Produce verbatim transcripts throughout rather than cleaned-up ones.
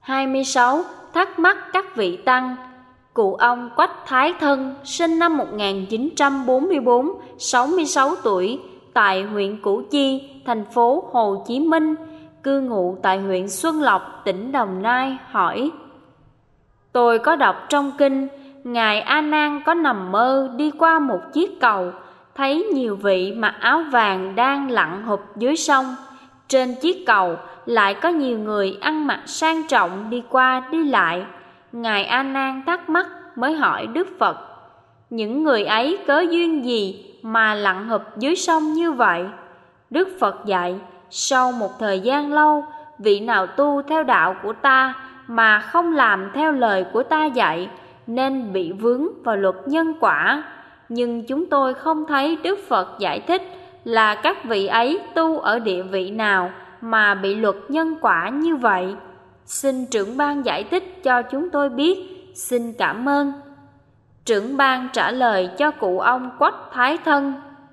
hai mươi sáu. Thắc mắc các vị tăng. Cụ ông Quách Thái Thân sinh năm một nghìn chín trăm bốn mươi tư, sáu mươi sáu tuổi, tại huyện Củ Chi, thành phố Hồ Chí Minh, cư ngụ tại huyện Xuân Lộc, tỉnh Đồng Nai, hỏi: Tôi có đọc trong kinh, Ngài A Nan có nằm mơ đi qua một chiếc cầu, thấy nhiều vị mặc áo vàng đang lặn hụp dưới sông. Trên chiếc cầu lại có nhiều người ăn mặc sang trọng đi qua đi lại. Ngài A Nan thắc mắc mới hỏi Đức Phật: những người ấy cớ duyên gì mà lặn hụp dưới sông như vậy? Đức Phật dạy: sau một thời gian lâu, vị nào tu theo đạo của ta mà không làm theo lời của ta dạy, nên bị vướng vào luật nhân quả. Nhưng chúng tôi không thấy Đức Phật giải thích là các vị ấy tu ở địa vị nào mà bị luật nhân quả như vậy. Xin trưởng ban giải thích cho chúng tôi biết. Xin cảm ơn. Trưởng ban trả lời cho cụ ông Quách Thái Thân.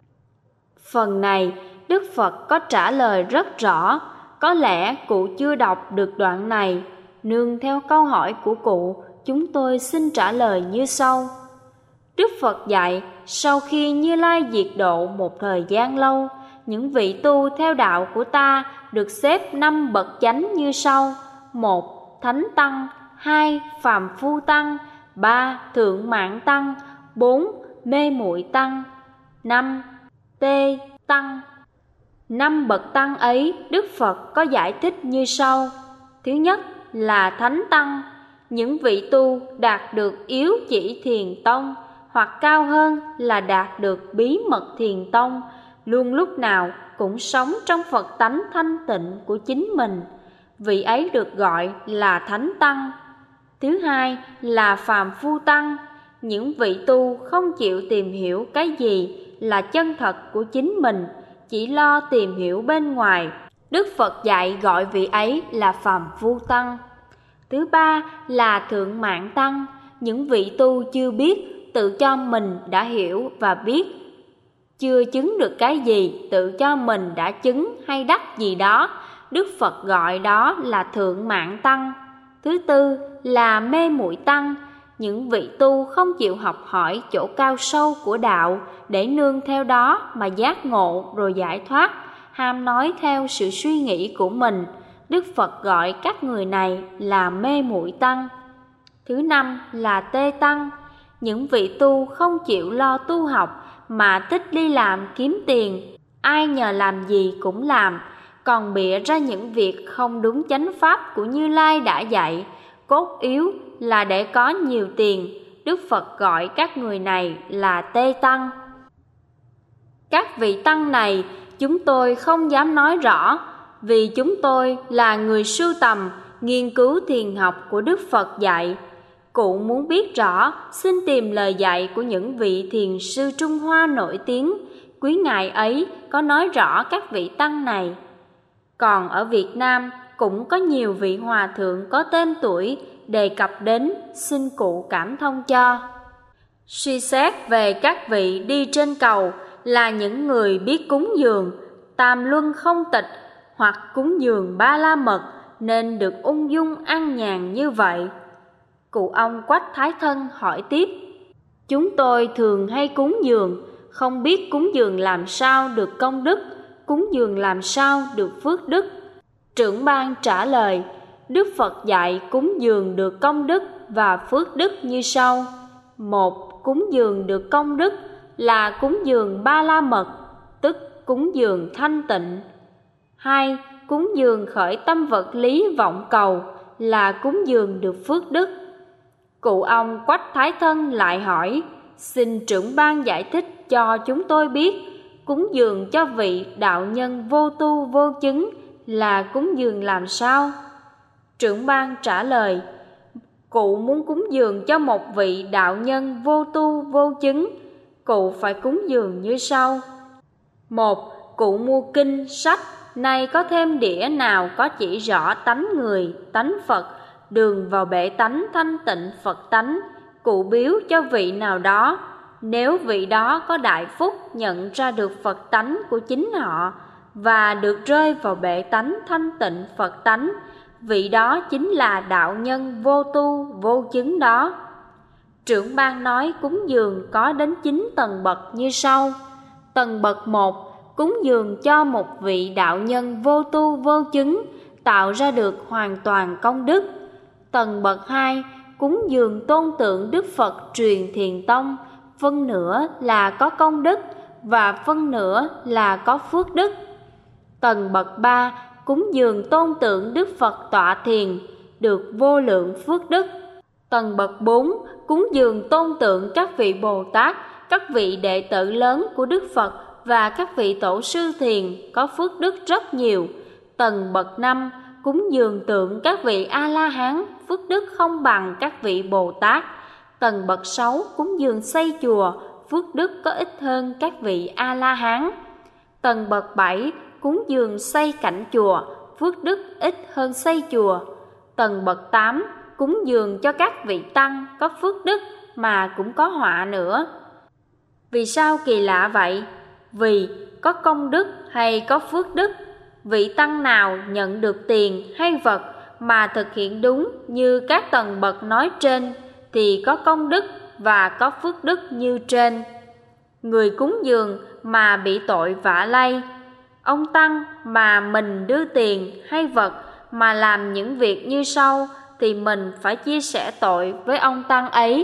Phần này Đức Phật có trả lời rất rõ. Có lẽ cụ chưa đọc được đoạn này. Nương theo câu hỏi của cụ, chúng tôi xin trả lời như sau. Đức Phật dạy, sau khi Như Lai diệt độ một thời gian lâu, những vị tu theo đạo của ta được xếp năm bậc chánh như sau: một. Thánh tăng. Hai. Phàm phu tăng. Ba. Thượng mạng tăng. Bốn. Mê muội tăng. Năm. Tê tăng. Năm bậc tăng ấy Đức Phật có giải thích như sau. Thứ nhất là thánh tăng, những vị tu đạt được yếu chỉ thiền tông, hoặc cao hơn là đạt được bí mật thiền tông, luôn lúc nào cũng sống trong Phật tánh thanh tịnh của chính mình. Vị ấy được gọi là thánh tăng. Thứ hai là phàm phu tăng, những vị tu không chịu tìm hiểu cái gì là chân thật của chính mình, chỉ lo tìm hiểu bên ngoài. Đức Phật dạy gọi vị ấy là phàm phu tăng. Thứ ba là thượng mạng tăng, những vị tu chưa biết, tự cho mình đã hiểu và biết, chưa chứng được cái gì, tự cho mình đã chứng hay đắc gì đó, Đức Phật gọi đó là thượng mạng tăng. Thứ tư là mê muội tăng, những vị tu không chịu học hỏi chỗ cao sâu của đạo để nương theo đó mà giác ngộ rồi giải thoát, ham nói theo sự suy nghĩ của mình, Đức Phật gọi các người này là mê muội tăng. Thứ năm là tê tăng, những vị tu không chịu lo tu học mà thích đi làm kiếm tiền, ai nhờ làm gì cũng làm, còn bịa ra những việc không đúng chánh pháp của Như Lai đã dạy, cốt yếu là để có nhiều tiền, Đức Phật gọi các người này là tê tăng. Các vị tăng này chúng tôi không dám nói rõ, vì chúng tôi là người sưu tầm, nghiên cứu thiền học của Đức Phật dạy. Cụ muốn biết rõ, xin tìm lời dạy của những vị thiền sư Trung Hoa nổi tiếng, quý ngài ấy có nói rõ các vị tăng này. Còn ở Việt Nam cũng có nhiều vị hòa thượng có tên tuổi đề cập đến, xin cụ cảm thông cho. Suy xét về các vị đi trên cầu là những người biết cúng dường tam luân không tịch hoặc cúng dường ba la mật, nên được ung dung an nhàn như vậy. Cụ ông Quách Thái Thân hỏi tiếp: chúng tôi thường hay cúng dường, không biết cúng dường làm sao được công đức, cúng dường làm sao được phước đức? Trưởng ban trả lời: Đức Phật dạy cúng dường được công đức và phước đức như sau. Một, cúng dường được công đức là cúng dường ba la mật, tức cúng dường thanh tịnh. Hai, cúng dường khởi tâm vật lý vọng cầu là cúng dường được phước đức. Cụ ông Quách Thái Thân lại hỏi: xin trưởng ban giải thích cho chúng tôi biết, cúng dường cho vị đạo nhân vô tu vô chứng là cúng dường làm sao? Trưởng ban trả lời: cụ muốn cúng dường cho một vị đạo nhân vô tu vô chứng, cụ phải cúng dường như sau. Một, cụ mua kinh sách, nay có thêm đĩa nào có chỉ rõ tánh người, tánh Phật, đường vào bể tánh thanh tịnh Phật tánh, cụ biếu cho vị nào đó. Nếu vị đó có đại phúc nhận ra được Phật tánh của chính họ và được rơi vào bể tánh thanh tịnh Phật tánh, vị đó chính là đạo nhân vô tu vô chứng đó. Trưởng ban nói cúng dường có đến chín tầng bậc như sau. Tầng bậc một, cúng dường cho một vị đạo nhân vô tu vô chứng, tạo ra được hoàn toàn công đức. Tầng bậc hai, cúng dường tôn tượng Đức Phật truyền Thiền Tông, phân nửa là có công đức và phân nửa là có phước đức. Tầng bậc ba, cúng dường tôn tượng Đức Phật tọa thiền, được vô lượng phước đức. Tầng bậc bốn, cúng dường tôn tượng các vị Bồ Tát, các vị đệ tử lớn của Đức Phật và các vị tổ sư thiền, có phước đức rất nhiều. Tầng bậc năm, cúng dường tượng các vị A-la-hán, phước đức không bằng các vị Bồ Tát. Tầng bậc sáu, cúng dường xây chùa, phước đức có ít hơn các vị A-la-hán. Tầng bậc bảy, cúng dường xây cảnh chùa, phước đức ít hơn xây chùa. Tầng bậc tám, cúng dường cho các vị tăng, có phước đức mà cũng có họa nữa. Vì sao kỳ lạ vậy? Vì có công đức hay có phước đức, vị tăng nào nhận được tiền hay vật mà thực hiện đúng như các tầng bậc nói trên thì có công đức và có phước đức như trên. Người cúng dường mà bị tội vạ lây, ông tăng mà mình đưa tiền hay vật mà làm những việc như sau thì mình phải chia sẻ tội với ông tăng ấy.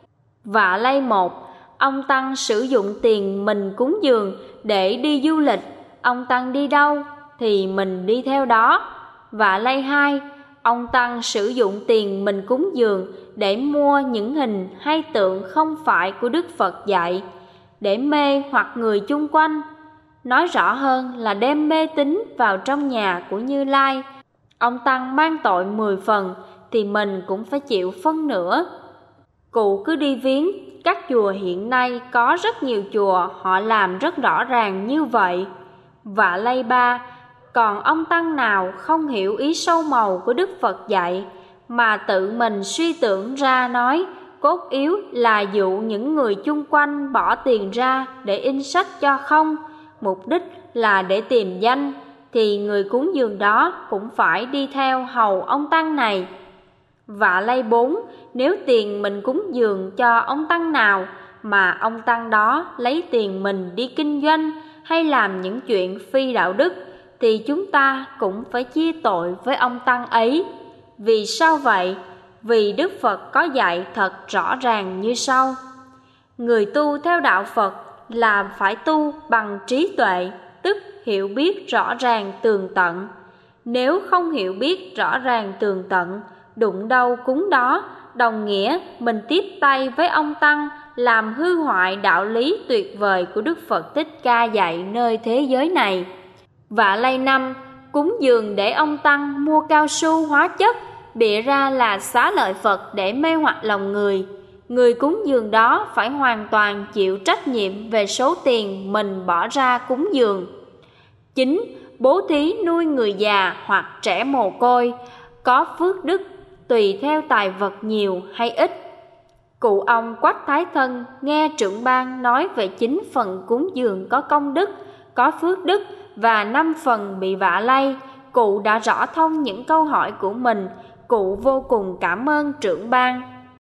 Vạ lây một, ông tăng sử dụng tiền mình cúng dường để đi du lịch, ông tăng đi đâu thì mình đi theo đó. Vạ lây hai, ông tăng sử dụng tiền mình cúng dường để mua những hình hay tượng không phải của Đức Phật dạy, để mê hoặc người chung quanh. Nói rõ hơn là đem mê tín vào trong nhà của Như Lai. Ông tăng mang tội mười phần thì mình cũng phải chịu phân nửa. Cụ cứ đi viếng, các chùa hiện nay có rất nhiều chùa họ làm rất rõ ràng như vậy. Vạ lây ba, còn ông tăng nào không hiểu ý sâu màu của Đức Phật dạy mà tự mình suy tưởng ra nói cốt yếu là dụ những người chung quanh bỏ tiền ra để in sách cho không, mục đích là để tìm danh, thì người cúng dường đó cũng phải đi theo hầu ông tăng này. Vạ lây bốn, nếu tiền mình cúng dường cho ông tăng nào mà ông tăng đó lấy tiền mình đi kinh doanh hay làm những chuyện phi đạo đức thì chúng ta cũng phải chia tội với ông tăng ấy. Vì sao vậy? Vì Đức Phật có dạy thật rõ ràng như sau. Người tu theo đạo Phật là phải tu bằng trí tuệ, tức hiểu biết rõ ràng tường tận. Nếu không hiểu biết rõ ràng tường tận, đụng đâu cúng đó, đồng nghĩa mình tiếp tay với ông tăng làm hư hoại đạo lý tuyệt vời của Đức Phật Thích Ca dạy nơi thế giới này. Vạ lây năm, cúng dường để ông tăng mua cao su hóa chất, bịa ra là xá lợi Phật để mê hoặc lòng người. Người cúng dường đó phải hoàn toàn chịu trách nhiệm về số tiền mình bỏ ra cúng dường. Chín, bố thí nuôi người già hoặc trẻ mồ côi, có phước đức tùy theo tài vật nhiều hay ít. Cụ ông Quách Thái Thân nghe trưởng ban nói về chín phần cúng dường có công đức, có phước đức và năm phần bị vạ lây. Cụ đã rõ thông những câu hỏi của mình. Cụ vô cùng cảm ơn trưởng ban.